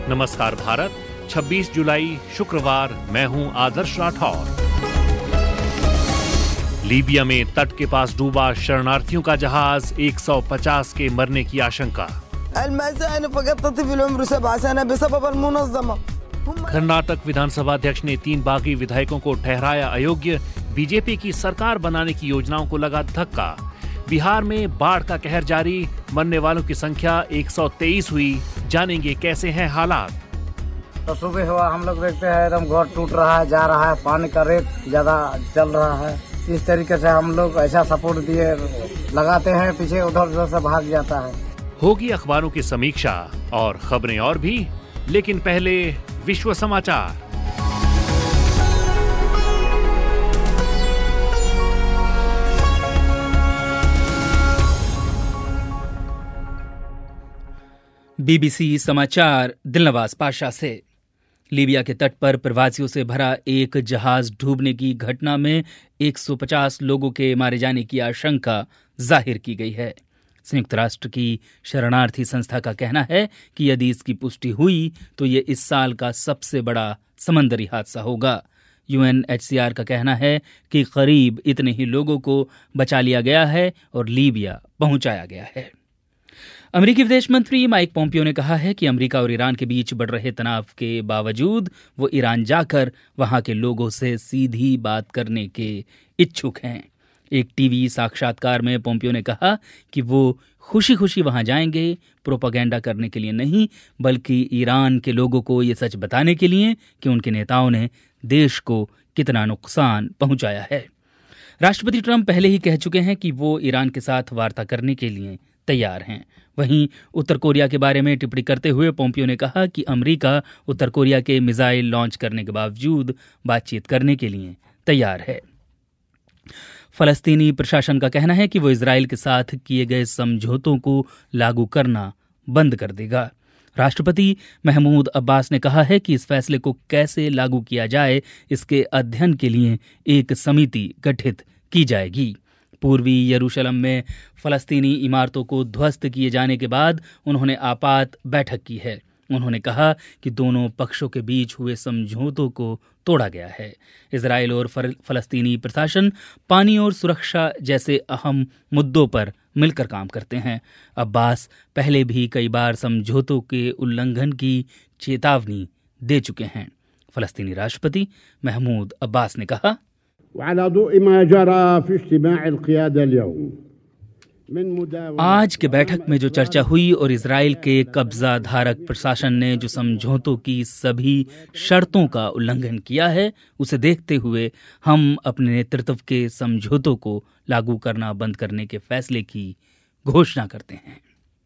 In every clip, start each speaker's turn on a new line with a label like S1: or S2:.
S1: नमस्कार भारत, 26 जुलाई शुक्रवार, मैं हूं आदर्श राठौर। लीबिया में तट के पास डूबा शरणार्थियों का जहाज, 150 के मरने की आशंका। कर्नाटक विधानसभा अध्यक्ष ने 3 बागी विधायकों को ठहराया अयोग्य। बीजेपी की सरकार बनाने की योजनाओं को लगा धक्का। बिहार में बाढ़ का कहर जारी, मरने वालों की संख्या 123 हुई। जानेंगे कैसे हैं हालात।
S2: तो सुबह हुआ हम लोग देखते हैं एकदम घर टूट रहा है, जा रहा है, पानी का रेट ज्यादा चल रहा है। इस तरीके से हम लोग ऐसा सपोर्ट दिए लगाते हैं, पीछे उधर उधर से भाग जाता है।
S1: होगी अखबारों की समीक्षा और खबरें और भी, लेकिन पहले विश्व समाचार।
S3: बीबीसी समाचार दिलनवाज पाशा से। लीबिया के तट पर प्रवासियों से भरा एक जहाज डूबने की घटना में 150 लोगों के मारे जाने की आशंका जाहिर की गई है। संयुक्त राष्ट्र की शरणार्थी संस्था का कहना है कि यदि इसकी पुष्टि हुई तो ये इस साल का सबसे बड़ा समंदरी हादसा होगा। यूएनएचसीआर का कहना है कि करीब इतने ही लोगों को बचा लिया गया है और लीबिया पहुंचाया गया है। अमेरिकी विदेश मंत्री माइक पोम्पियो ने कहा है कि अमेरिका और ईरान के बीच बढ़ रहे तनाव के बावजूद वो ईरान जाकर वहां के लोगों से सीधी बात करने के इच्छुक हैं। एक टीवी साक्षात्कार में पोम्पियो ने कहा कि वो खुशी खुशी वहां जाएंगे, प्रोपेगेंडा करने के लिए नहीं, बल्कि ईरान के लोगों को ये सच बताने के लिए कि उनके नेताओं ने देश को कितना नुकसान पहुंचाया है। राष्ट्रपति ट्रंप पहले ही कह चुके हैं कि वो ईरान के साथ वार्ता करने के लिए तैयार हैं। वहीं उत्तर कोरिया के बारे में टिप्पणी करते हुए पोम्पियो ने कहा कि अमेरिका उत्तर कोरिया के मिसाइल लॉन्च करने के बावजूद बातचीत करने के लिए तैयार है। फलस्तीनी प्रशासन का कहना है कि वो इजराइल के साथ किए गए समझौतों को लागू करना बंद कर देगा। राष्ट्रपति महमूद अब्बास ने कहा है कि इस फैसले को कैसे लागू किया जाए, इसके अध्ययन के लिए एक समिति गठित की जाएगी। पूर्वी यरूशलेम में फलस्तीनी इमारतों को ध्वस्त किए जाने के बाद उन्होंने आपात बैठक की है। उन्होंने कहा कि दोनों पक्षों के बीच हुए समझौतों को तोड़ा गया है। इजराइल और फलस्तीनी प्रशासन पानी और सुरक्षा जैसे अहम मुद्दों पर मिलकर काम करते हैं। अब्बास पहले भी कई बार समझौतों के उल्लंघन की चेतावनी दे चुके हैं। फलस्तीनी राष्ट्रपति महमूद अब्बास ने कहा, आज के बैठक में जो चर्चा हुई और इजराइल के कब्जा धारक प्रशासन ने जो समझौतों की सभी शर्तों का उल्लंघन किया है, उसे देखते हुए हम अपने नेतृत्व के समझौतों को लागू करना बंद करने के फैसले की घोषणा करते हैं।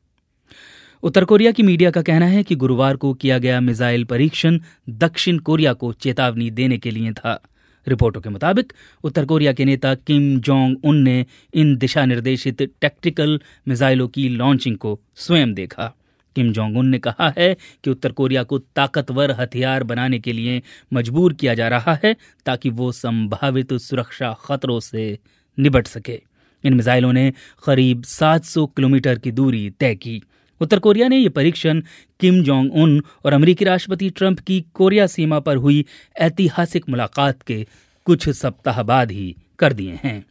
S3: उत्तर कोरिया की मीडिया का कहना है कि गुरुवार को किया गया मिसाइल परीक्षण दक्षिण कोरिया को चेतावनी देने के लिए था। रिपोर्टों के मुताबिक उत्तर कोरिया के नेता किम जोंग उन ने इन दिशा निर्देशित टैक्टिकल मिसाइलों की लॉन्चिंग को स्वयं देखा। किम जोंग उन ने कहा है कि उत्तर कोरिया को ताकतवर हथियार बनाने के लिए मजबूर किया जा रहा है ताकि वो संभावित सुरक्षा खतरों से निपट सके। इन मिसाइलों ने करीब 700 किलोमीटर की दूरी तय की। उत्तर कोरिया ने यह परीक्षण किम जोंग उन और अमेरिकी राष्ट्रपति ट्रंप की कोरिया सीमा पर हुई ऐतिहासिक मुलाकात के कुछ सप्ताह बाद ही कर दिए हैं।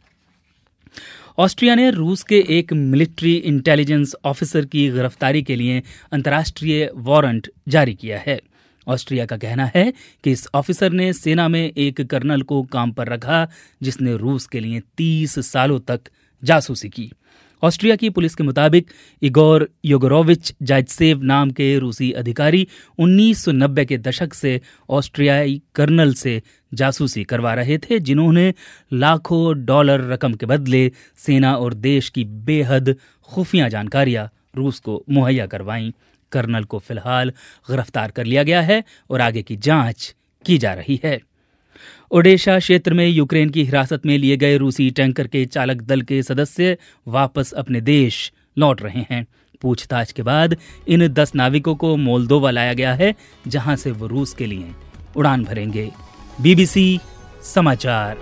S3: ऑस्ट्रिया ने रूस के एक मिलिट्री इंटेलिजेंस ऑफिसर की गिरफ्तारी के लिए अंतर्राष्ट्रीय वारंट जारी किया है। ऑस्ट्रिया का कहना है कि इस ऑफिसर ने सेना में एक कर्नल को काम पर रखा जिसने रूस के लिए 30 सालों तक जासूसी की। ऑस्ट्रिया की पुलिस के मुताबिक इगोर योगोरोविच जाइत्सेव नाम के रूसी अधिकारी 1990 के दशक से ऑस्ट्रियाई कर्नल से जासूसी करवा रहे थे, जिन्होंने लाखों डॉलर रकम के बदले सेना और देश की बेहद खुफिया जानकारियां रूस को मुहैया करवाईं। कर्नल को फिलहाल गिरफ्तार कर लिया गया है और आगे की जांच की जा रही है। ओडेशा क्षेत्र में यूक्रेन की हिरासत में लिए गए रूसी टैंकर के चालक दल के सदस्य वापस अपने देश लौट रहे हैं। पूछताछ के बाद इन 10 नाविकों को मोल्दोवा लाया गया है, जहां से वो रूस के लिए उड़ान भरेंगे। बीबीसी समाचार।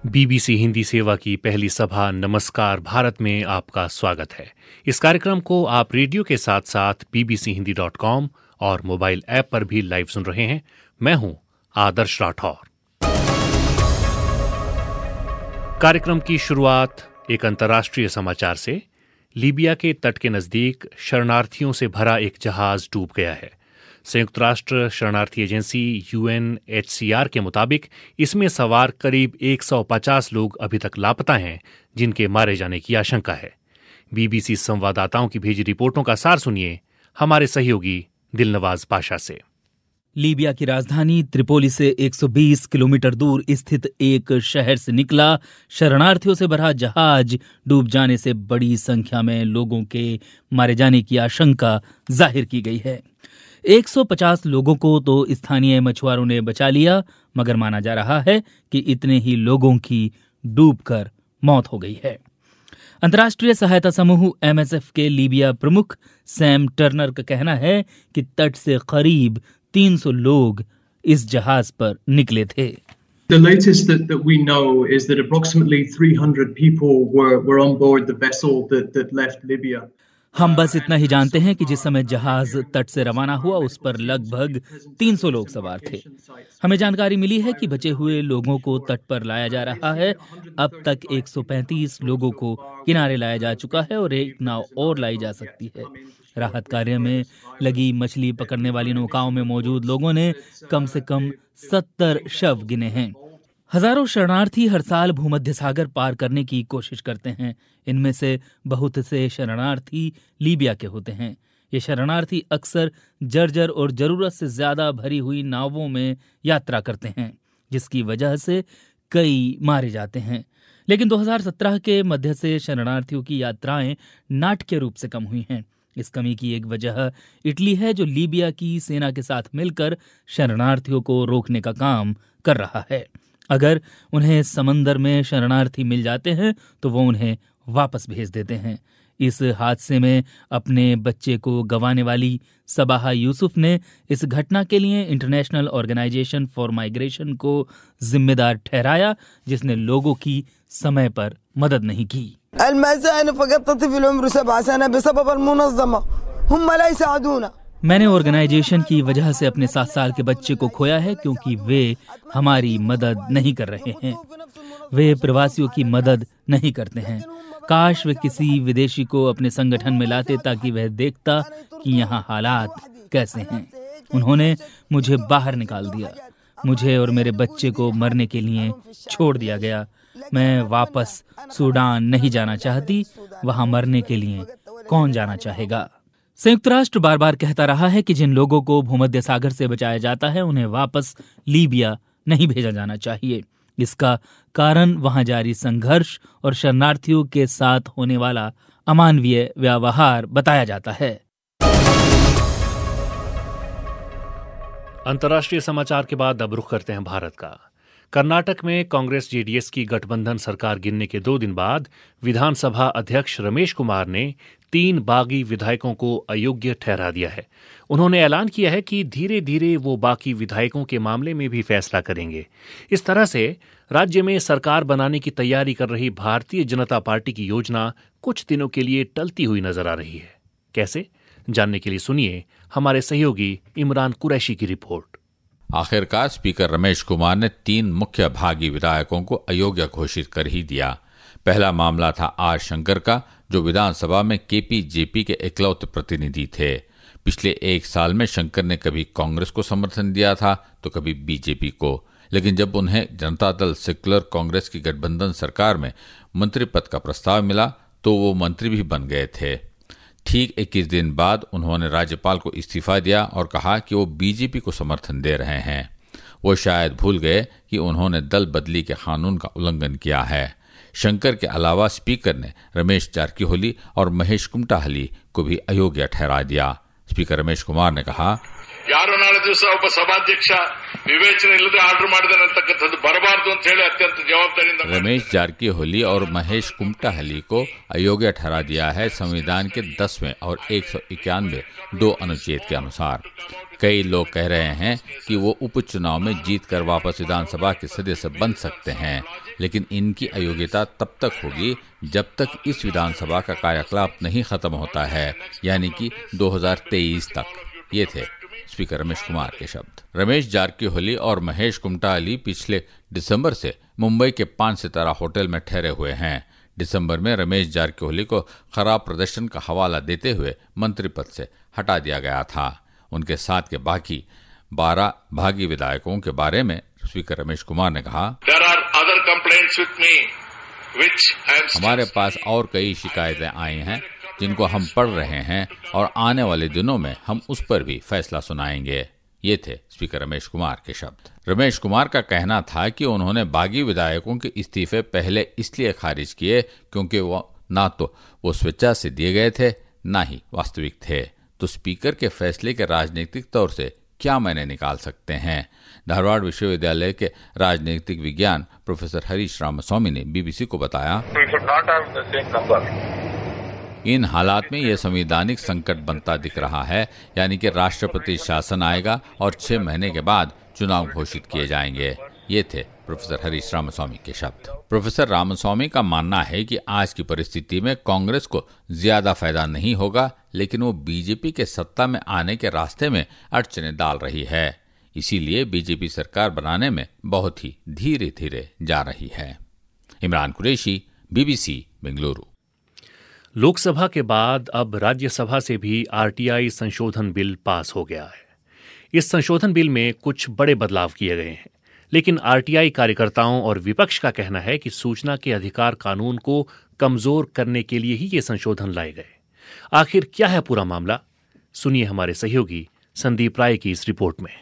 S1: बीबीसी हिंदी सेवा की पहली सभा नमस्कार भारत में आपका स्वागत है। इस कार्यक्रम को आप रेडियो के साथ साथ bbchindi.com और मोबाइल ऐप पर भी लाइव सुन रहे हैं। मैं हूं आदर्श राठौर। कार्यक्रम की शुरुआत एक अंतर्राष्ट्रीय समाचार से। लीबिया के तट के नजदीक शरणार्थियों से भरा एक जहाज डूब गया है। संयुक्त राष्ट्र शरणार्थी एजेंसी UNHCR के मुताबिक इसमें सवार करीब 150 लोग अभी तक लापता हैं, जिनके मारे जाने की आशंका है। बीबीसी संवाददाताओं की भेजी रिपोर्टों का सार सुनिए हमारे सहयोगी दिलनवाज पाशा से।
S3: लीबिया की राजधानी त्रिपोली से 120 किलोमीटर दूर स्थित एक शहर से निकला शरणार्थियों से भरा जहाज डूब जाने से बड़ी संख्या में लोगों के मारे जाने की आशंका जाहिर की गई है। 150 लोगों को तो स्थानीय मछुआरों ने बचा लिया, मगर माना जा रहा है कि इतने ही लोगों की डूबकर मौत हो गई है। अंतर्राष्ट्रीय सहायता समूह MSF के लीबिया प्रमुख सैम टर्नर का कहना है कि तट से करीब 300 लोग इस जहाज पर निकले थे।
S4: The latest that we know is that approximately 300 people were on board the vessel that left Libya.
S3: हम बस इतना ही जानते हैं कि जिस समय जहाज तट से रवाना हुआ उस पर लगभग 300 लोग सवार थे। हमें जानकारी मिली है कि बचे हुए लोगों को तट पर लाया जा रहा है। अब तक 135 लोगों को किनारे लाया जा चुका है और एक नाव और लाई जा सकती है। राहत कार्य में लगी मछली पकड़ने वाली नौकाओं में मौजूद लोगों ने कम से कम 70 शव गिने हैं। हजारों शरणार्थी हर साल भूमध्य सागर पार करने की कोशिश करते हैं। इनमें से बहुत से शरणार्थी लीबिया के होते हैं। ये शरणार्थी अक्सर जर्जर और जरूरत से ज्यादा भरी हुई नावों में यात्रा करते हैं, जिसकी वजह से कई मारे जाते हैं। लेकिन 2017 के मध्य से शरणार्थियों की यात्राएं नाटकीय रूप से कम हुई हैं। इस कमी की एक वजह इटली है, जो लीबिया की सेना के साथ मिलकर शरणार्थियों को रोकने का काम कर रहा है। अगर उन्हें समंदर में शरणार्थी मिल जाते हैं तो वो उन्हें वापस भेज देते हैं। इस हादसे में अपने बच्चे को गंवाने वाली सबाहा यूसुफ ने इस घटना के लिए इंटरनेशनल ऑर्गेनाइजेशन फॉर माइग्रेशन को जिम्मेदार ठहराया, जिसने लोगों की समय पर मदद नहीं की। मैंने ऑर्गेनाइजेशन की वजह से अपने 7 साल के बच्चे को खोया है, क्योंकि वे हमारी मदद नहीं कर रहे हैं। वे प्रवासियों की मदद नहीं करते हैं। काश वे किसी विदेशी को अपने संगठन में लाते ताकि वह देखता कि यहाँ हालात कैसे हैं। उन्होंने मुझे बाहर निकाल दिया। मुझे और मेरे बच्चे को मरने के लिए छोड़ दिया गया। मैं वापस सूडान नहीं जाना चाहती। वहाँ मरने के लिए कौन जाना चाहेगा? संयुक्त राष्ट्र बार बार कहता रहा है कि जिन लोगों को भूमध्य सागर से बचाया जाता है उन्हें वापस लीबिया नहीं भेजा जाना चाहिए। इसका कारण वहां जारी संघर्ष और शरणार्थियों के साथ होने वाला अमानवीय व्यवहार बताया जाता है।
S1: अंतर्राष्ट्रीय समाचार के बाद अब रुख करते हैं भारत का। कर्नाटक में कांग्रेस जेडीएस की गठबंधन सरकार गिरने के 2 दिन बाद विधानसभा अध्यक्ष रमेश कुमार ने 3 बागी विधायकों को अयोग्य ठहरा दिया है। उन्होंने ऐलान किया है कि धीरे धीरे वो बाकी विधायकों के मामले में भी फैसला करेंगे। इस तरह से राज्य में सरकार बनाने की तैयारी कर रही भारतीय जनता पार्टी की योजना कुछ दिनों के लिए टलती हुई नजर आ रही है। कैसे, जानने के लिए सुनिए हमारे सहयोगी इमरान कुरैशी की रिपोर्ट।
S5: आखिरकार स्पीकर रमेश कुमार ने 3 मुख्य भागी विधायकों को अयोग्य घोषित कर ही दिया। पहला मामला था आर शंकर का, जो विधानसभा में केपीजेपी के इकलौते प्रतिनिधि थे। पिछले 1 साल में शंकर ने कभी कांग्रेस को समर्थन दिया था तो कभी बीजेपी को, लेकिन जब उन्हें जनता दल सेक्युलर कांग्रेस की गठबंधन सरकार में मंत्री पद का प्रस्ताव मिला तो वो मंत्री भी बन गए थे। ठीक 21 दिन बाद उन्होंने राज्यपाल को इस्तीफा दिया और कहा कि वो बीजेपी को समर्थन दे रहे हैं। वो शायद भूल गए कि उन्होंने दल बदली के कानून का उल्लंघन किया है। शंकर के अलावा स्पीकर ने रमेश जारकीहोली और महेश कुमटाहली को भी अयोग्य ठहरा दिया। स्पीकर रमेश कुमार ने कहा,
S6: 6 ದಿವಸ ಒಬ್ಬ ಸಭಾಧ್ಯಕ್ಷ ವಿವೇಚನೆ ಇಲ್ಲದೆ ಆರ್ಡರ್ ಮಾಡಿದಾನೆ ಅಂತಕ್ಕಂಥದ್ದು ಬರಬಾರದು ಅಂತ ಹೇಳಿ ಅತ್ಯಂತ ಜವಾಬ್ದಾರಿಯಿಂದ
S5: रमेश जारकीहोली और महेश कुमटाहली को अयोग्य ठहरा दिया है संविधान के 10वें और 191 2 अनुच्छेद के अनुसार। कई लोग कह रहे हैं कि वो उपचुनाव में जीतकर वापस विधानसभा के सदस्य बन सकते हैं, लेकिन इनकी अयोग्यता तब तक होगी जब तक इस विधानसभा का कार्यकलाप नहीं खत्म होता है, यानी कि 2023 तक। ये थे स्पीकर रमेश कुमार के शब्द। रमेश जारकीहोली और महेश कुमटाहली पिछले दिसंबर से मुंबई के 5 सितारा होटल में ठहरे हुए हैं। दिसंबर में रमेश जारकीहोली को खराब प्रदर्शन का हवाला देते हुए मंत्री पद से हटा दिया गया था। उनके साथ के बाकी 12 भागी विधायकों के बारे में स्पीकर रमेश कुमार ने कहा, हमारे पास और कई शिकायतें आई हैं जिनको हम पढ़ रहे हैं और आने वाले दिनों में हम उस पर भी फैसला सुनाएंगे। ये थे स्पीकर रमेश कुमार के शब्द। रमेश कुमार का कहना था कि उन्होंने बागी विधायकों के इस्तीफे पहले इसलिए खारिज किए क्योंकि ना तो वो स्वेच्छा से दिए गए थे, ना ही वास्तविक थे। तो स्पीकर के फैसले के राजनीतिक तौर से क्या मायने निकाल सकते हैं? धारवाड़ विश्वविद्यालय के राजनीतिक विज्ञान प्रोफेसर हरीश रामास्वामी ने बीबीसी को बताया, इन हालात में यह संवैधानिक संकट बनता दिख रहा है, यानी कि राष्ट्रपति शासन आएगा और 6 महीने के बाद चुनाव घोषित किए जाएंगे। ये थे प्रोफेसर हरीश रामास्वामी के शब्द। प्रोफेसर रामास्वामी का मानना है कि आज की परिस्थिति में कांग्रेस को ज्यादा फायदा नहीं होगा, लेकिन वो बीजेपी के सत्ता में आने के रास्ते में अड़चनें डाल रही है। इसीलिए बीजेपी सरकार बनाने में बहुत ही धीरे धीरे जा रही है। इमरान कुरैशी, बीबीसी, बेंगलुरु।
S1: लोकसभा के बाद अब राज्यसभा से भी आरटीआई संशोधन बिल पास हो गया है। इस संशोधन बिल में कुछ बड़े बदलाव किए गए हैं, लेकिन आरटीआई कार्यकर्ताओं और विपक्ष का कहना है कि सूचना के अधिकार कानून को कमजोर करने के लिए ही ये संशोधन लाए गए। आखिर क्या है पूरा मामला? सुनिए हमारे सहयोगी संदीप राय की इस रिपोर्ट में।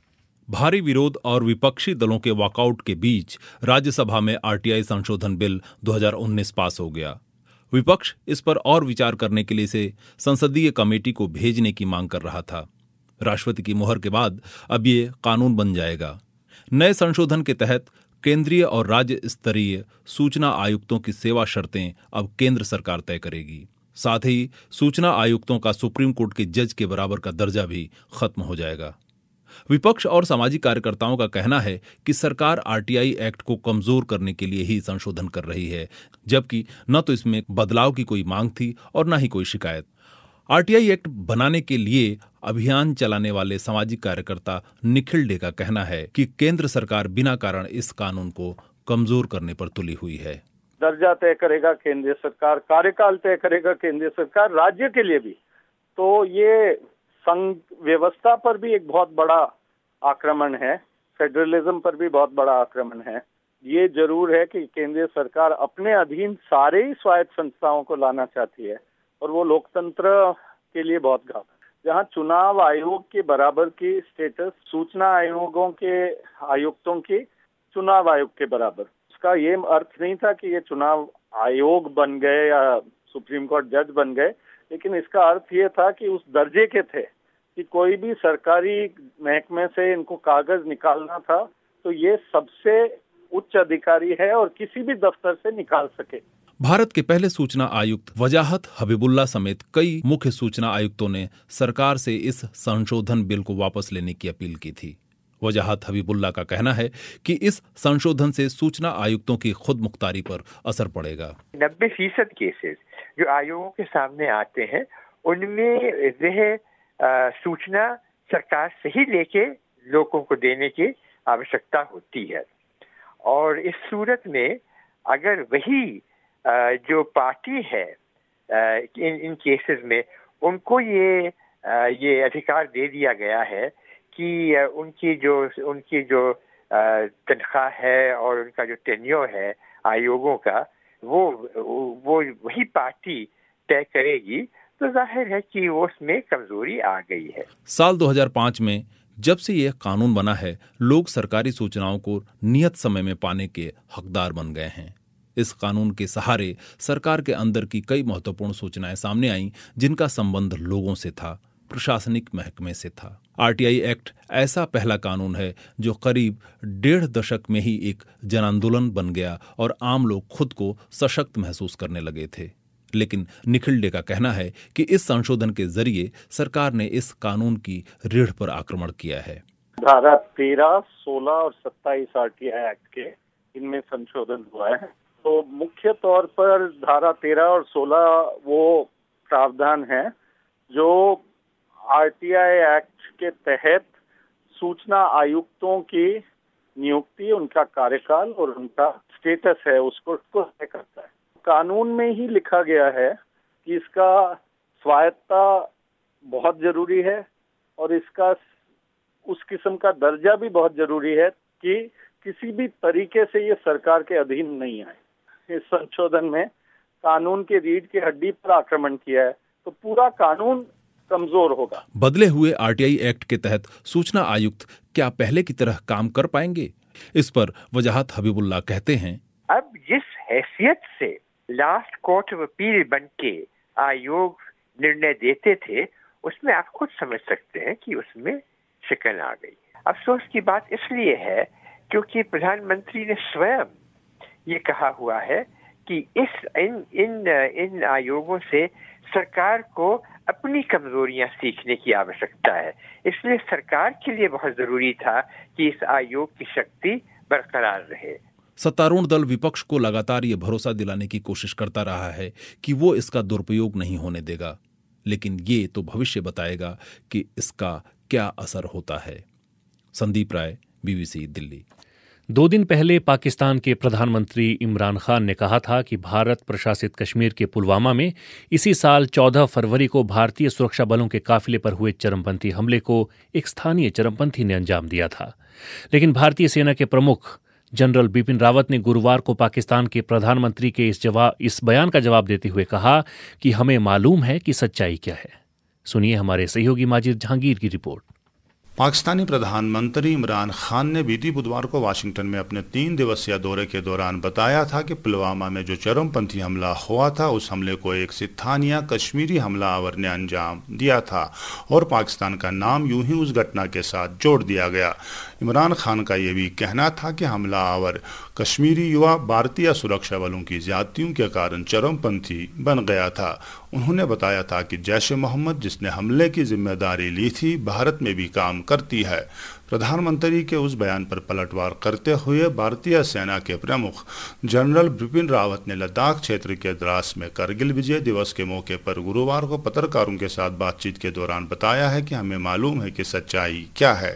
S7: भारी विरोध और विपक्षी दलों के वॉकआउट के बीच राज्यसभा में आरटीआई संशोधन बिल 2019 पास हो गया। विपक्ष इस पर और विचार करने के लिए इसे संसदीय कमेटी को भेजने की मांग कर रहा था। राष्ट्रपति की मुहर के बाद अब ये कानून बन जाएगा। नए संशोधन के तहत केंद्रीय और राज्य स्तरीय सूचना आयुक्तों की सेवा शर्तें अब केंद्र सरकार तय करेगी। साथ ही सूचना आयुक्तों का सुप्रीम कोर्ट के जज के बराबर का दर्जा भी खत्म हो जाएगा। विपक्ष और सामाजिक कार्यकर्ताओं का कहना है कि सरकार आरटीआई एक्ट को कमजोर करने के लिए ही संशोधन कर रही है, जबकि न तो इसमें बदलाव की कोई मांग थी और न ही कोई शिकायत। आरटीआई एक्ट बनाने के लिए अभियान चलाने वाले सामाजिक कार्यकर्ता निखिल डे का कहना है कि केंद्र सरकार बिना कारण इस कानून को कमजोर करने पर तुली हुई है।
S8: दर्जा तय करेगा केंद्रीय सरकार, कार्यकाल तय करेगा केंद्रीय सरकार, राज्य के लिए भी। तो ये संघ व्यवस्था पर भी एक बहुत बड़ा आक्रमण है, फेडरलिज्म पर भी बहुत बड़ा आक्रमण है। ये जरूर है कि केंद्रीय सरकार अपने अधीन सारे ही स्वायत्त संस्थाओं को लाना चाहती है और वो लोकतंत्र के लिए बहुत घातक। जहाँ चुनाव आयोग के बराबर की स्टेटस सूचना आयोगों के आयुक्तों की चुनाव आयोग के बराबर, उसका ये अर्थ नहीं था कि ये चुनाव आयोग बन गए या सुप्रीम कोर्ट जज बन गए, लेकिन इसका अर्थ ये था कि उस दर्जे के थे कि कोई भी सरकारी महकमे से इनको कागज निकालना था तो ये सबसे उच्च अधिकारी है और किसी भी दफ्तर से निकाल सके।
S7: भारत के पहले सूचना आयुक्त वजाहत हबीबुल्ला समेत कई मुख्य सूचना आयुक्तों ने सरकार से इस संशोधन बिल को वापस लेने की अपील की थी। वजाहत हबीबुल्ला का कहना है कि इस संशोधन से सूचना आयुक्तों की खुद मुख्तारी पर असर पड़ेगा।
S9: 90% केसेस जो आयोगों के सामने आते हैं उनमें वह सूचना सरकार से ही लेके लोगों को देने की आवश्यकता होती है, और इस सूरत में अगर वही जो पार्टी है इन केसेस में उनको ये अधिकार दे दिया गया है कि उनकी जो तनख्वाह है और उनका जो टेन्योर है आयोगों का वो वही पार्टी तय करेगी, तो जाहिर है कि उसमें कमजोरी आ गई है।
S7: साल 2005 में जब से यह कानून बना है, लोग सरकारी सूचनाओं को नियत समय में पाने के हकदार बन गए हैं। इस कानून के सहारे सरकार के अंदर की कई महत्वपूर्ण सूचनाएं सामने आईं जिनका संबंध लोगों से था, प्रशासनिक महकमे से था। आरटीआई एक्ट ऐसा पहला कानून है जो करीब 1.5 दशक में ही एक जन आंदोलन बन गया और आम लोग खुद को सशक्त महसूस करने लगे थे। लेकिन निखिल डे का कहना है कि इस संशोधन के जरिए सरकार ने इस कानून की रीढ़ पर आक्रमण किया है।
S8: धारा 13, 16 और 27 आरटीआई एक्ट के इनमें संशोधन हुआ है। तो मुख्य तौर पर धारा 13 और 16 वो प्रावधान है जो आरटीआई एक्ट के तहत सूचना आयुक्तों की नियुक्ति, उनका कार्यकाल और उनका स्टेटस है उसको तय करता है। कानून में ही लिखा गया है कि इसका स्वायत्तता बहुत जरूरी है और इसका उस किस्म का दर्जा भी बहुत जरूरी है कि किसी भी तरीके से ये सरकार के अधीन नहीं आए। इस संशोधन में कानून के रीढ़ की हड्डी पर आक्रमण किया है तो पूरा कानून कमजोर होगा।
S7: बदले हुए आरटीआई एक्ट के तहत सूचना आयुक्त क्या पहले की तरह काम कर पाएंगे? इस पर वजाहत हबीबुल्लाह कहते हैं,
S9: अब जिस हैसियत से लास्ट कोर्ट ऑफ अपील बन के आयोग निर्णय देते थे उसमें आप खुद समझ सकते हैं कि उसमें शिकन आ गई। अफसोस की बात इसलिए है क्योंकि प्रधानमंत्री ने स्वयं ये कहा हुआ है कि इन आयोगों से सरकार को अपनी कमजोरियां सीखने की आवश्यकता है। इसलिए सरकार के लिए बहुत जरूरी था कि इस आयोग की शक्ति बरकरार रहे।
S7: सत्तारूढ़ दल विपक्ष को लगातार ये भरोसा दिलाने की कोशिश करता रहा है कि वो इसका दुरुपयोग नहीं होने देगा, लेकिन ये तो भविष्य बताएगा कि इसका क्या असर होता है। संदीप राय, बीबीसी दिल्ली।
S1: 2 दिन पहले पाकिस्तान के प्रधानमंत्री इमरान खान ने कहा था कि भारत प्रशासित कश्मीर के पुलवामा में इसी साल 14 फरवरी को भारतीय सुरक्षा बलों के काफिले पर हुए चरमपंथी हमले को एक स्थानीय चरमपंथी ने अंजाम दिया था। लेकिन भारतीय सेना के प्रमुख जनरल बिपिन रावत ने गुरुवार को पाकिस्तान के प्रधानमंत्री के इस बयान का जवाब देते हुए कहा कि हमें मालूम है कि सच्चाई क्या है। सुनिए हमारे सहयोगी माजिद जहांगीर की रिपोर्ट।
S10: पाकिस्तानी प्रधानमंत्री इमरान खान ने बीती बुधवार को वाशिंगटन में अपने 3 दिवसीय दौरे के दौरान बताया था कि पुलवामा में जो चरमपंथी हमला हुआ था उस हमले को एक स्थानीय कश्मीरी हमलावर ने अंजाम दिया था और पाकिस्तान का नाम यूं ही उस घटना के साथ जोड़ दिया गया। इमरान खान का यह भी कहना था कि हमलावर कश्मीरी युवा भारतीय सुरक्षा बलों की ज्यादतियों के कारण चरमपंथी बन गया था। उन्होंने बताया था कि जैश-ए-मोहम्मद जिसने हमले की जिम्मेदारी ली थी भारत में भी काम करती है। प्रधानमंत्री के उस बयान पर पलटवार करते हुए भारतीय सेना के प्रमुख जनरल बिपिन रावत ने लद्दाख क्षेत्र के द्रास में करगिल विजय दिवस के मौके पर गुरुवार को पत्रकारों के साथ बातचीत के दौरान बताया है कि हमें मालूम है कि सच्चाई क्या है।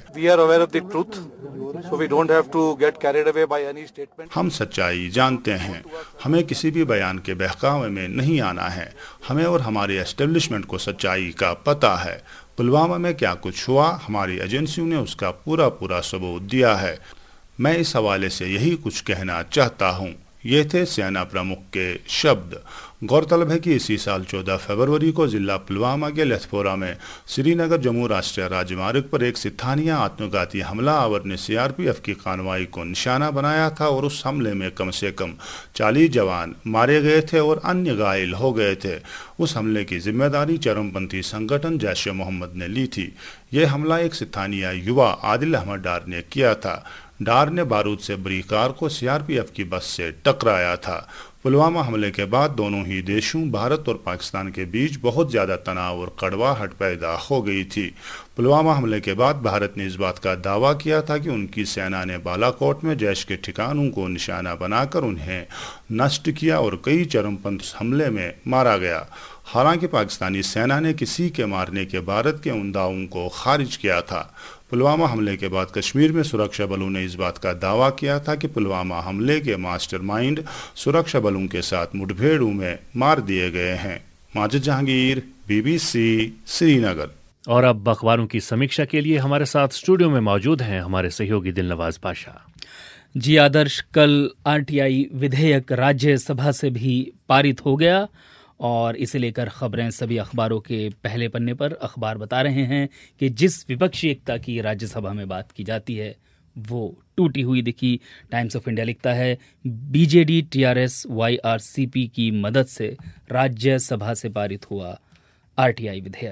S10: हम सच्चाई जानते हैं, हमें किसी भी बयान के बहकावे में नहीं आना है। हमें और हमारे एस्टेब्लिशमेंट को सच्चाई का पता है। पुलवामा में क्या कुछ हुआ, हमारी एजेंसियों ने उसका पूरा सबूत दिया है। मैं इस हवाले से यही कुछ कहना चाहता हूँ। ये थे सेना प्रमुख के शब्द। गौरतलब है कि इसी साल 14 फरवरी को जिला पुलवामा के लेथपोरा में श्रीनगर जम्मू राष्ट्रीय राजमार्ग पर एक स्थानीय आत्मघाती हमलावर ने सीआरपीएफ की कार्रवाई को निशाना बनाया था और उस हमले में कम से कम 40 जवान मारे गए थे और अन्य घायल हो गए थे। उस हमले की जिम्मेदारी चरमपंथी संगठन जैश-ए-मोहम्मद ने ली थी। यह हमला एक स्थानीय युवा आदिल अहमद डार ने किया था। डार ने बारूद से भरी कार को सीआरपीएफ की बस से टकराया था। पुलवामा हमले के बाद दोनों ही देशों भारत और पाकिस्तान के बीच बहुत ज्यादा तनाव और कड़वाहट पैदा हो गई थी। पुलवामा हमले के बाद भारत ने इस बात का दावा किया था कि उनकी सेना ने बालाकोट में जैश के ठिकानों को निशाना बनाकर उन्हें नष्ट किया और कई चरमपंथी हमले में मारा गया। हालांकि पाकिस्तानी सेना ने किसी के मारने के भारत के उन दावों को खारिज किया था। पुलवामा हमले के बाद कश्मीर में सुरक्षा बलों ने इस बात का दावा किया था कि पुलवामा हमले के मास्टरमाइंड सुरक्षा बलों के साथ मुठभेड़ों में मार दिए गए हैं। माजिद जहांगीर, बीबीसी, श्रीनगर।
S1: और अब अखबारों की समीक्षा के लिए हमारे साथ स्टूडियो में मौजूद हैं हमारे सहयोगी दिलनवाज पाशा।
S3: जी आदर्श, कल आरटीआई विधेयक राज्यसभा से भी पारित हो गया और इसे लेकर खबरें सभी अखबारों के पहले पन्ने पर। अखबार बता रहे हैं कि जिस विपक्षी एकता की राज्यसभा में बात की जाती है वो टूटी हुई दिखी। टाइम्स ऑफ इंडिया लिखता है बीजेडी टीआरएस वाईआरसीपी की मदद से राज्यसभा से पारित हुआ आरटीआई विधेयक।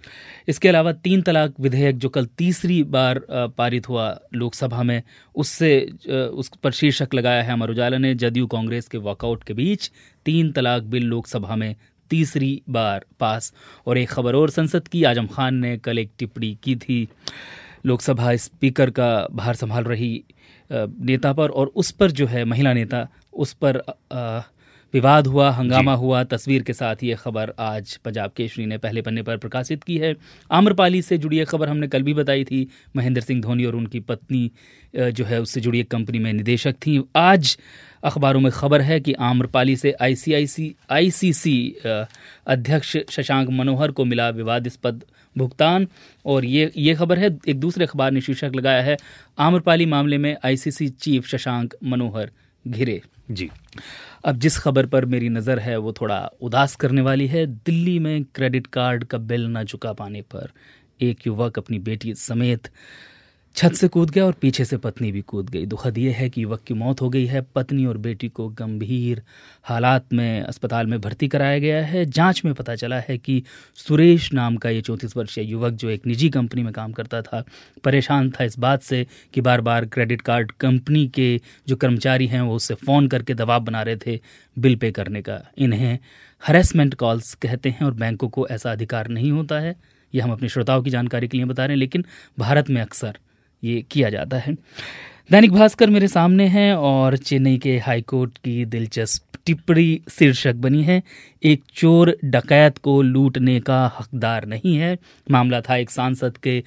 S3: इसके अलावा 3 तलाक विधेयक जो कल तीसरी बार पारित हुआ लोकसभा में, उस पर शीर्षक लगाया है अमर उजाला ने, जदयू कांग्रेस के वॉकआउट के बीच 3 तलाक बिल लोकसभा में तीसरी बार पास। और एक खबर और संसद की, आजम खान ने कल एक टिप्पणी की थी लोकसभा स्पीकर का भार संभाल रही नेता पर, और उस पर जो है महिला नेता, उस पर विवाद हुआ, हंगामा हुआ। तस्वीर के साथ ये खबर आज पंजाब केसरी ने पहले पन्ने पर प्रकाशित की है। आम्रपाली से जुड़ी एक खबर हमने कल भी बताई थी, महेंद्र सिंह धोनी और उनकी पत्नी जो है उससे जुड़ी एक कंपनी में निदेशक थी। आज अखबारों में खबर है कि आम्रपाली से आईसीसी अध्यक्ष शशांक मनोहर को मिला विवादास्पद भुगतान, और ये खबर है। एक दूसरे अखबार ने शीर्षक लगाया है, आम्रपाली मामले में आईसीसी चीफ शशांक मनोहर घिरे। जी, अब जिस खबर पर मेरी नज़र है वो थोड़ा उदास करने वाली है। दिल्ली में क्रेडिट कार्ड का बिल न चुका पाने पर एक युवक अपनी बेटी समेत छत से कूद गया और पीछे से पत्नी भी कूद गई। दुखद ये है कि युवक की मौत हो गई है। पत्नी और बेटी को गंभीर हालात में अस्पताल में भर्ती कराया गया है। जांच में पता चला है कि सुरेश नाम का ये 34 वर्षीय युवक, जो एक निजी कंपनी में काम करता था, परेशान था इस बात से कि बार बार क्रेडिट कार्ड कंपनी के जो कर्मचारी हैं वो उससे फ़ोन करके दबाव बना रहे थे बिल पे करने का। इन्हें हरेसमेंट कॉल्स कहते हैं और बैंकों को ऐसा अधिकार नहीं होता है। ये हम अपने श्रोताओं की जानकारी के लिए बता रहे हैं, लेकिन भारत में अक्सर ये किया जाता है। दैनिक भास्कर मेरे सामने है और चेन्नई के हाईकोर्ट की दिलचस्प टिप्पणी शीर्षक बनी है, एक चोर डकैत को लूटने का हकदार नहीं है। मामला था एक सांसद के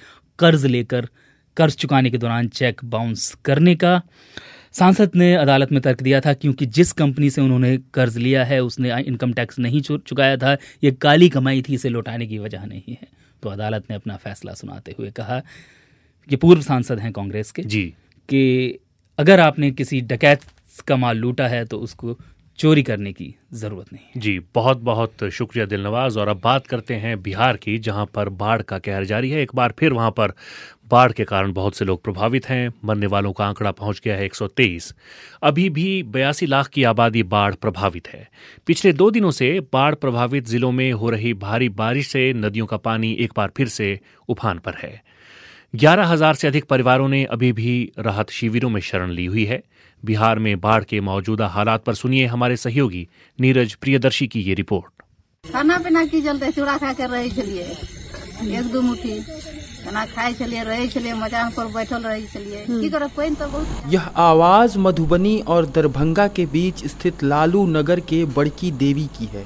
S3: कर्ज चुकाने के दौरान चेक बाउंस करने का। सांसद ने अदालत में तर्क दिया था क्योंकि जिस कंपनी से उन्होंने कर्ज लिया है उसने इनकम टैक्स नहीं चुकाया था, ये काली कमाई थी, इसे लौटाने की वजह नहीं है। तो अदालत ने अपना फैसला सुनाते हुए कहा, ये पूर्व सांसद हैं कांग्रेस के जी, कि अगर आपने किसी डकैत का माल लूटा है तो उसको चोरी करने की जरूरत नहीं
S1: जी। बहुत बहुत शुक्रिया दिलनवाज। और अब बात करते हैं बिहार की, जहां पर बाढ़ का कहर जारी है। एक बार फिर वहां पर बाढ़ के कारण बहुत से लोग प्रभावित हैं। मरने वालों का आंकड़ा पहुंच गया है 123। अभी भी 82 लाख की आबादी बाढ़ प्रभावित है। पिछले 2 दिनों से बाढ़ प्रभावित जिलों में हो रही भारी बारिश से नदियों का पानी एक बार फिर से उफान पर है। 11,000 से अधिक परिवारों ने अभी भी राहत शिविरों में शरण ली हुई है। बिहार में बाढ़ के मौजूदा हालात पर सुनिए हमारे सहयोगी नीरज प्रियदर्शी की ये रिपोर्ट।
S11: खाना पीना की चलते चूड़ा खा कर रहे छलिए, 1-2 मुट्ठी खाना खाए छलिए, रहे छलिए, मचान पर बैठल रहे छलिए, की करब कोई तो बहुत।
S12: यह आवाज मधुबनी और दरभंगा के बीच स्थित लालू नगर के बड़की देवी की है।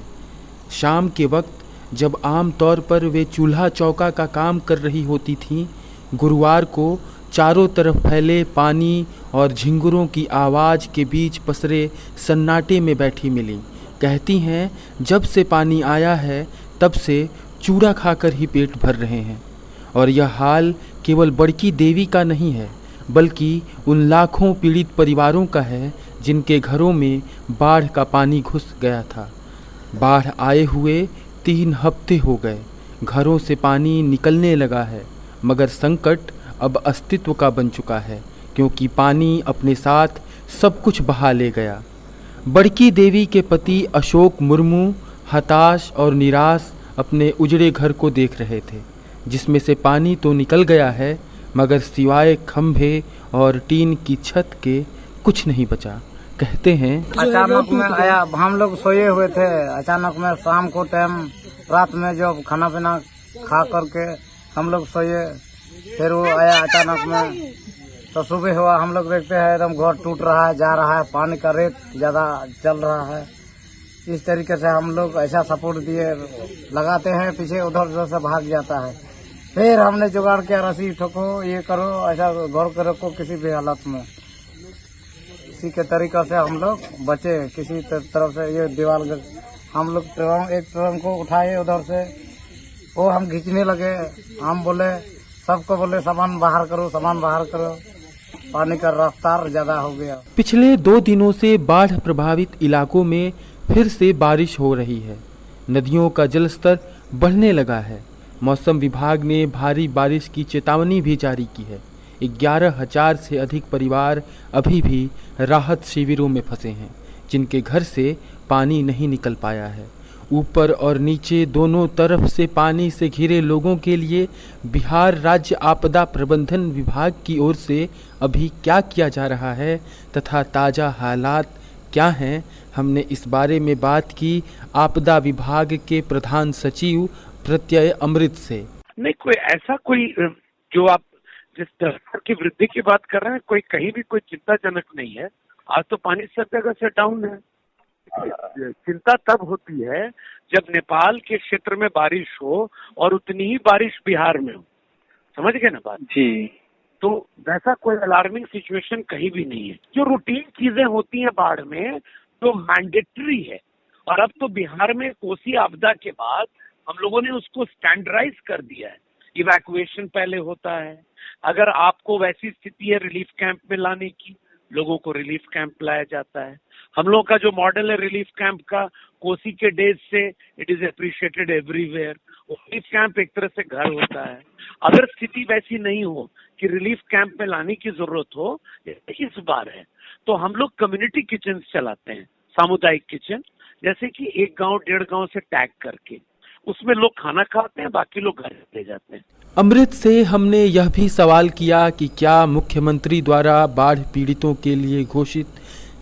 S12: शाम के वक्त जब आमतौर पर वे चूल्हा चौका का काम कर रही होती थीं, गुरुवार को चारों तरफ फैले पानी और झिंगुरों की आवाज़ के बीच पसरे सन्नाटे में बैठी मिली। कहती हैं जब से पानी आया है तब से चूड़ा खाकर ही पेट भर रहे हैं। और यह हाल केवल बड़की देवी का नहीं है, बल्कि उन लाखों पीड़ित परिवारों का है जिनके घरों में बाढ़ का पानी घुस गया था। बाढ़ आए हुए 3 हफ्ते हो गए, घरों से पानी निकलने लगा है, मगर संकट अब अस्तित्व का बन चुका है क्योंकि पानी अपने साथ सब कुछ बहा ले गया। बड़की देवी के पति अशोक मुर्मू हताश और निराश अपने उजड़े घर को देख रहे थे, जिसमें से पानी तो निकल गया है मगर सिवाय खंभे और टीन की छत के कुछ नहीं बचा। कहते हैं
S2: अचानक में आया, हम लोग सोए हुए थे, अचानक में शाम को टाइम रात में जो खाना पीना खा करके हम लोग सोए, फिर वो आया अचानक में। तो सुबह हुआ, हम लोग देखते हैं एकदम घर टूट रहा है, जा रहा है, पानी का रेट ज्यादा चल रहा है। इस तरीके से हम लोग ऐसा सपोर्ट दिए लगाते हैं, पीछे उधर उधर से भाग जाता है। फिर हमने जुगाड़ किया, रस्सी ठोको, ये करो, ऐसा घर को रखो किसी भी हालत में। इसी के तरीके से हम लोग बचे किसी तरफ से। ये दीवार हम लोग एक ट्रंक को उठाए उधर से, वो हम खींचने लगे। हम बोले, सबको बोले सामान बाहर करो, सामान बाहर करो। पानी का रफ्तार ज्यादा हो गया।
S12: पिछले 2 दिनों से बाढ़ प्रभावित इलाकों में फिर से बारिश हो रही है। नदियों का जलस्तर बढ़ने लगा है। मौसम विभाग ने भारी बारिश की चेतावनी भी जारी की है। 11,000 से अधिक परिवार अभी भी राहत शिविरों में फंसे हैं, जिनके घर से पानी नहीं निकल पाया है। ऊपर और नीचे दोनों तरफ से पानी से घिरे लोगों के लिए बिहार राज्य आपदा प्रबंधन विभाग की ओर से अभी क्या किया जा रहा है तथा ताज़ा हालात क्या हैं, हमने इस बारे में बात की आपदा विभाग के प्रधान सचिव प्रत्यय अमृत से।
S13: नहीं, कोई ऐसा कोई जो आप जिस तरह की वृद्धि की बात कर रहे हैं, कोई कहीं भी कोई चिंताजनक नहीं है। आज तो पानी सब जगह से डाउन है। चिंता तब होती है जब नेपाल के क्षेत्र में बारिश हो और उतनी ही बारिश बिहार में हो। समझ गए ना बात जी? तो वैसा कोई अलार्मिंग सिचुएशन कहीं भी नहीं है। जो रूटीन चीजें होती हैं बाढ़ में तो मैंडेटरी है, और अब तो बिहार में कोसी आपदा के बाद हम लोगों ने उसको स्टैंडर्डाइज कर दिया है। इवैक्यूएशन पहले होता है, अगर आपको वैसी स्थिति है रिलीफ कैंप में लाने की, लोगों को रिलीफ कैंप लाया जाता है। हम लोग का जो मॉडल है रिलीफ कैंप का कोसी के डेज से, it is appreciated everywhere. Relief camp एक तरह से घर होता है। अगर स्थिति वैसी नहीं हो कि रिलीफ कैंप में लाने की जरूरत हो, इस बार है तो हम लोग कम्युनिटी किचन चलाते हैं, सामुदायिक किचन, जैसे कि एक गांव 1.5 गांव से टैग करके उसमें लोग खाना खाते हैं, बाकी लोग घर ले जाते हैं।
S12: अमृत से हमने यह भी सवाल किया कि क्या मुख्यमंत्री द्वारा बाढ़ पीड़ितों के लिए घोषित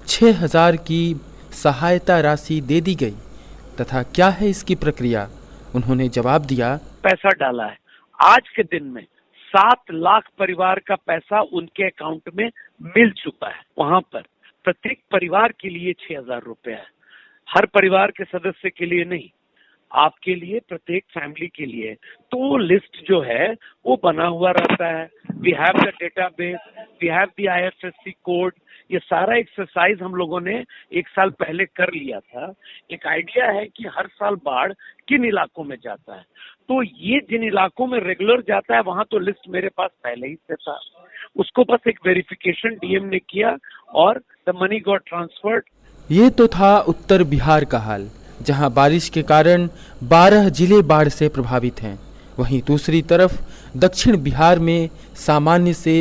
S12: 6,000 की सहायता राशि दे दी गई तथा क्या है इसकी प्रक्रिया। उन्होंने जवाब दिया,
S13: पैसा डाला है। आज के दिन में 7 लाख परिवार का पैसा उनके अकाउंट में मिल चुका है। वहां पर प्रत्येक परिवार के लिए 6,000 रुपया है। हर परिवार के सदस्य के लिए नहीं, आपके लिए, प्रत्येक फैमिली के लिए। तो लिस्ट जो है वो बना हुआ रहता है। We have the database, we have the IFSC code. ये सारा एक्सरसाइज हम लोगों ने 1 साल पहले कर लिया था। एक आइडिया है कि हर साल बाढ़ किन इलाकों में जाता है, तो ये जिन इलाकों में रेगुलर जाता है वहां तो लिस्ट मेरे पास पहले ही से था। उसको बस एक वेरिफिकेशन DM ने किया और द मनी गॉट ट्रांसफर्ड।
S12: ये तो था उत्तर बिहार का हाल, जहां बारिश के कारण 12 जिले बाढ़ से प्रभावित हैं। वहीं दूसरी तरफ दक्षिण बिहार में सामान्य से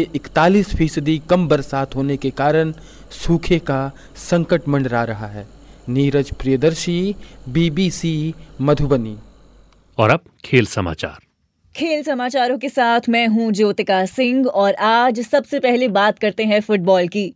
S12: 41% कम बरसात होने के कारण सूखे का संकट मंडरा रहा है। नीरज प्रियदर्शी, BBC मधुबनी।
S1: और अब खेल समाचार।
S14: खेल समाचारों के साथ मैं हूं ज्योतिका सिंह और आज सबसे पहले बात करते हैं फुटबॉल की।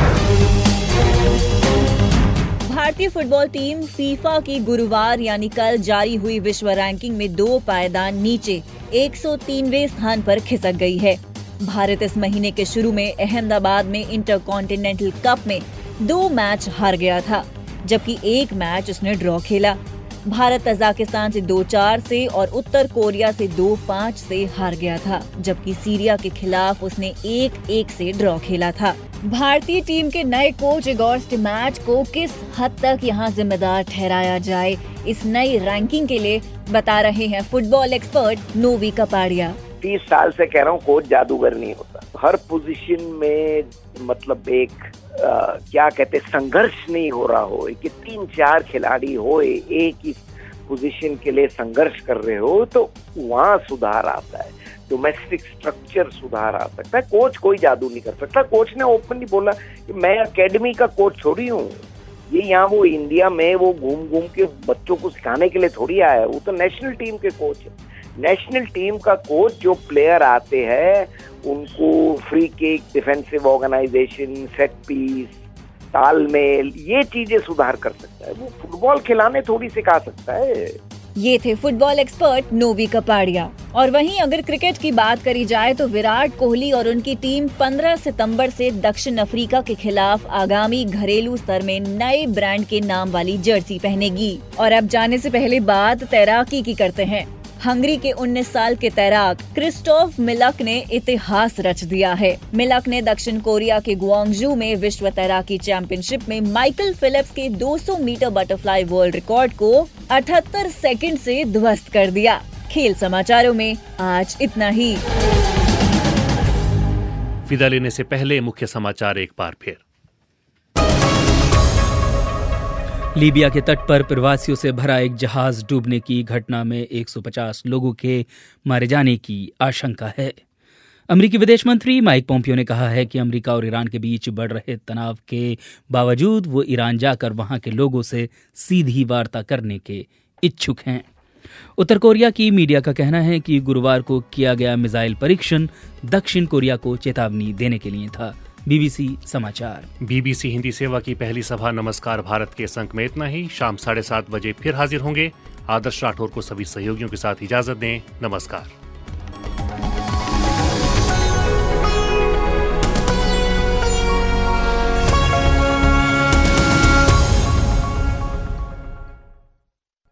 S14: भारतीय फुटबॉल टीम फीफा की गुरुवार यानी कल जारी हुई विश्व रैंकिंग में 2 पायदान नीचे 103वें स्थान पर खिसक गई है। भारत इस महीने के शुरू में अहमदाबाद में इंटरकॉन्टिनेंटल कप में 2 मैच हार गया था, जबकि 1 मैच उसने ड्रॉ खेला। भारत तजाकिस्तान से 2-4 से और उत्तर कोरिया से 2-5 से हार गया था, जबकि सीरिया के खिलाफ उसने 1-1 से ड्रॉ खेला था। भारतीय टीम के नए कोच इगोर स्टिमैच को किस हद तक यहां जिम्मेदार ठहराया जाए, इस नई रैंकिंग के लिए बता रहे हैं फुटबॉल एक्सपर्ट नोवी कपाड़िया।
S15: 30 साल से कह रहा हूँ कोच जादूगर नहीं होता। हर पोजीशन में मतलब एक क्या कहते संघर्ष नहीं हो रहा हो कि 3-4 खिलाड़ी हो एक ही पोजीशन के लिए संघर्ष कर रहे हो, तो वहाँ सुधार आता है। डोमेस्टिक स्ट्रक्चर सुधार आ सकता है। कोच कोई जादू नहीं कर सकता। कोच ने ओपनली बोला कि मैं एकेडमी का कोच थोड़ी हूँ, ये यहाँ वो इंडिया में वो घूम घूम के बच्चों को सिखाने के लिए थोड़ी आया है। वो तो नेशनल टीम के कोच है। नेशनल टीम का कोच जो प्लेयर आते हैं उनको free kick, defensive organisation, set piece, तालमेल, ये चीजें सुधार कर सकता है। वो फुटबॉल खिलाने थोड़ी सिखा सकता है।
S14: ये थे फुटबॉल एक्सपर्ट नोवी कपाड़िया। और वहीं अगर क्रिकेट की बात करी जाए तो विराट कोहली और उनकी टीम 15 सितंबर से दक्षिण अफ्रीका के खिलाफ आगामी घरेलू स्तर में नए ब्रांड के नाम वाली जर्सी पहनेगी। और अब जाने से पहले बात तैराकी की करते हैं। हंगरी के 19 साल के तैराक क्रिस्टोफ मिलक ने इतिहास रच दिया है। मिलक ने दक्षिण कोरिया के ग्वांगजू में विश्व तैराकी चैंपियनशिप में माइकल फिलिप्स के 200 मीटर बटरफ्लाई वर्ल्ड रिकॉर्ड को 78 सेकंड से ध्वस्त कर दिया। खेल समाचारों में आज इतना ही।
S1: विदा लेने से पहले मुख्य समाचार एक बार फिर।
S3: लीबिया के तट पर प्रवासियों से भरा एक जहाज डूबने की घटना में 150 लोगों के मारे जाने की आशंका है। अमेरिकी विदेश मंत्री माइक पोम्पियो ने कहा है कि अमेरिका और ईरान के बीच बढ़ रहे तनाव के बावजूद वो ईरान जाकर वहां के लोगों से सीधी वार्ता करने के इच्छुक हैं। उत्तर कोरिया की मीडिया का कहना है कि गुरुवार को किया गया मिसाइल परीक्षण दक्षिण कोरिया को चेतावनी देने के लिए था। बीबीसी समाचार।
S1: बीबीसी हिंदी सेवा की पहली सभा नमस्कार भारत के इस अंक में इतना ही। शाम 7:30 बजे फिर हाजिर होंगे। आदर्श राठौर को सभी सहयोगियों के साथ इजाजत दें। नमस्कार।